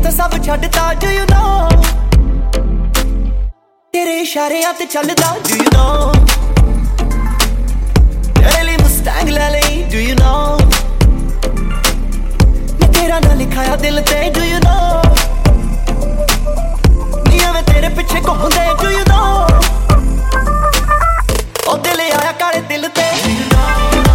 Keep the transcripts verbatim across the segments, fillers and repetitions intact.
ਤਾਂ ਸਭ ਛੱਡਤਾ do you know ਤੇਰੇ ਇਸ਼ਾਰਿਆਂ ਤੇ ਚੱਲਦਾ do you know ਤੇਰੇ ਲਈ ਮੁਸਟੈਂਗ ਲੈ ਲਈ do you know ਮੈਂ ਤੇਰਾ ਨਾਂ ਲਿਖਾਇਆ ਦਿਲ ਤੇ do you know ਨੀ ਐਵੇਂ ਤੇਰੇ ਪਿੱਛੇ ਘੁੰਮਦੇ do you know ਉਹ ਦਿਲ ਆਇਆ ਕਾਲੇ ਦਿਲ ਤੇ do you know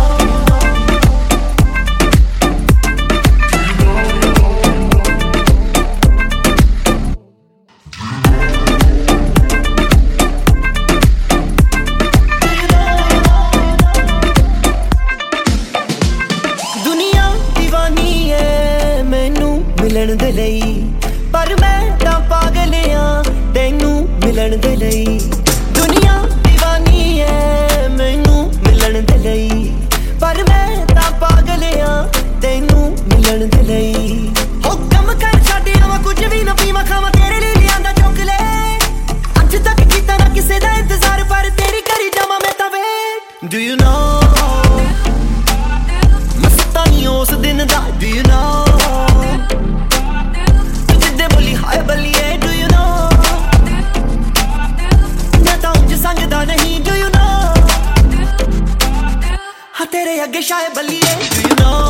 ਮਿਲਣ ਦੇ ਲਈ ਪਰ ਮੈਂ ਤਾਂ ਪਾਗਲ ਆਂ ਤੈਨੂੰ ਮਿਲਣ ਦੇ ਲਈ ਦੁਨੀਆ دیਵਾਨੀ ਐ ਮੈਨੂੰ ਮਿਲਣ ਦੇ ਲਈ ਪਰ ਮੈਂ ਤਾਂ ਪਾਗਲ ਆਂ ਤੈਨੂੰ ਮਿਲਣ ਦੇ ਲਈ ਹੋ ਕੰਮ ਕਰ ਛੱਡੇ ਆਵਾਂ ਕੁਝ ਵੀ ਨਾ ਪੀਵਾਂ ਖਾਵਾਂ ਤੇਰੇ ਲਈ ਲਿਆਂਦਾ ਚੋਕਲੇਟ ਅੱਜ ਤੱਕ ਕੀਤਾ ਨਾ ਕਿਸੇ ਦਾ ਇੰਤਜ਼ਾਰ ਪਰ ਤੇਰੀ ਕਰੀ ਜਾਵਾਂ ਮੈਂ ਤਾਂ ਵੇਟ do you know ਮੈਂ ਸੁੱਤਾ ਨਹੀਂ ਉਸ ਦਿਨ ਦਾ do you know ਹਾਏ ਬੱਲੀਏ do you know ਮੈਂ ਤਾਂ ਉਂਝ ਸੰਗਦਾ ਨਹੀਂ do you know ਹਾਂ ਤੇਰੇ ਅੱਗੇ ਸ਼ਾਇਦ ਬੱਲੀਏ do you know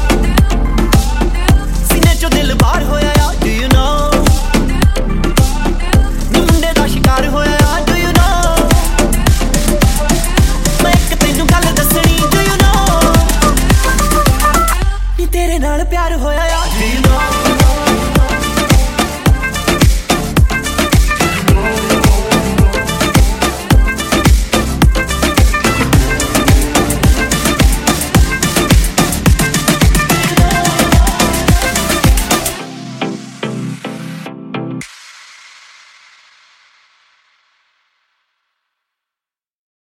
ਸੀਨੇ ਚੋਂ ਦਿਲ ਬਾਹਰ ਹੋਇਆ ਆ do you know ਨੀ ਮੁੰਡੇ ਦਾ ਸ਼ਿਕਾਰ ਹੋਇਆ ਆ do you know ਮੈਂ ਇੱਕ ਤੈਨੂੰ ਗੱਲ ਦੱਸਣੀ do you know ਨੀ ਤੇਰੇ ਨਾਲ ਪਿਆਰ ਹੋਇਆ ਆ